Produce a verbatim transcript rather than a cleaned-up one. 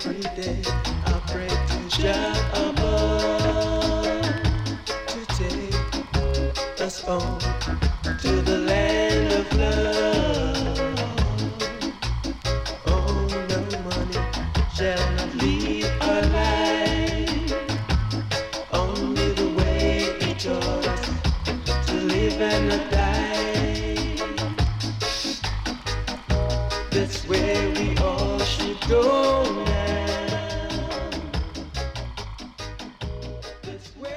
every day I pray to Jah above to take us home to the land of love. Oh, no money shall not lead our life, only the way He taught us to live and not die. That's where we all should go now. That's where